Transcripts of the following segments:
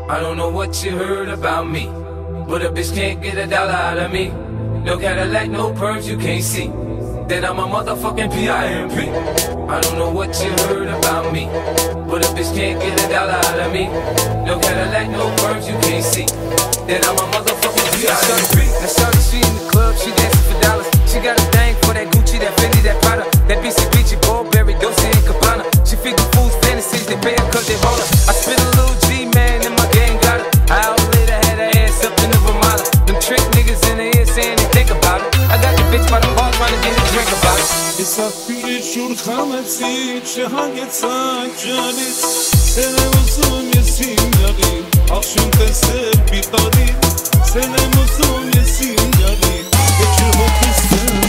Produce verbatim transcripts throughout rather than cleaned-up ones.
I don't know what you heard about me, but a bitch can't get a dollar out of me. No Cadillac, no perms, you can't see that I'm a motherfucking P I M P. I don't know what you heard about me, but a bitch can't get a dollar out of me. No Cadillac, no perms, you can't see that I'm a motherfucking P I M P. Now shawty, she in the club, she dancing for dollars. She got a thing for that Gucci, that Fendi, that Prada, that B C B G, Burberry, Dolce and Gabbana. She feed the fools fantasies, they pay her cause they hold her. I spit a little G, man, and my gang got her. I always later had her ass up in the Ramada. Them trick niggas in the ear saying they think about it. I got the bitch by the bar trying to get a drink about it. Misafiri şurkameti çehangetsa canit Sene uzun yesin yari Akşam tesir bitari Sene uzun yesin yari Geçir hokistem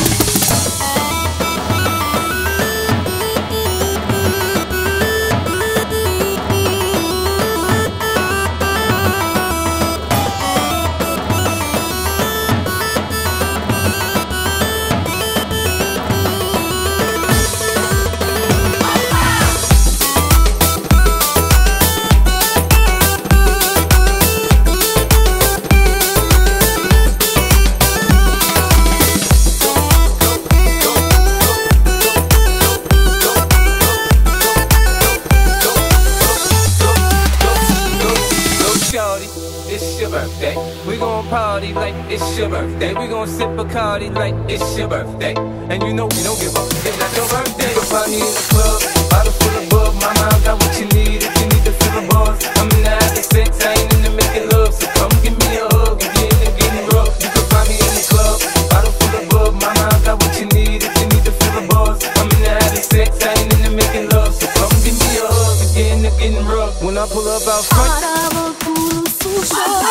It's your birthday. We gon' party like it's your birthday. We gon' sip Bacardi like it's your birthday. And you know we don't give up if that's your birthday. You find me in the club, bottle full of bug. My mind got what you need if you need to feel the buzz. I'm in the having sex, I ain't in the making love. So come give me a hug if you're in the getting rough. You can find me in the club, bottle full of bug. My mind got what you need if you need to feel the buzz. I'm in the having sex, I ain't in the making love. So come give me a hug if you're in the getting rough. When I pull up out front. Show